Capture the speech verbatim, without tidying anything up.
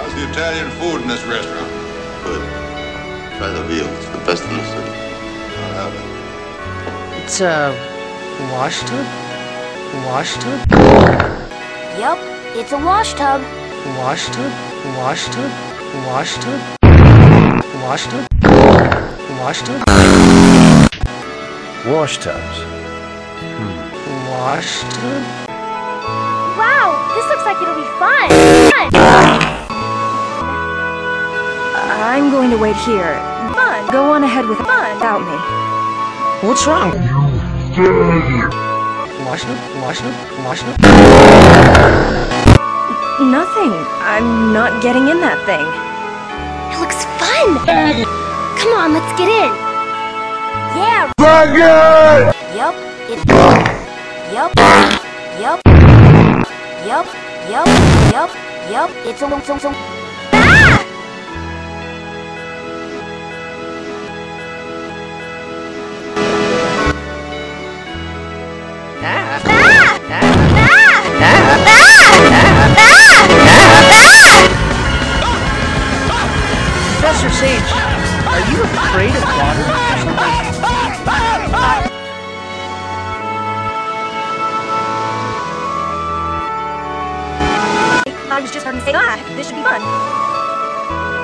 How's the Italian food in this restaurant? Good. Try the veal. It's the best in the city. I'll have it. It's a wash tub? Wash tub? Yup, it's a wash tub. Wash tub? Wash tub? Wash tub? Wash tub? Wash tub? Wash tubs. Wash tub? Wow, this looks like it'll be fun. I'm going to wait here. Fun. Go on ahead with fun without me. What's wrong? Wash tub? Wash tub? Wash tub? Nothing. I'm not getting in that thing. It looks fun. Come on, let's get in. Yeah. Yup, it's Yup. Yup. Yup. Yup. Yup. Yup. It's a so so. Ah! Ah! Ah! Professor Sage, are you afraid of water or something? I was just starting to say, ah, this should be fun.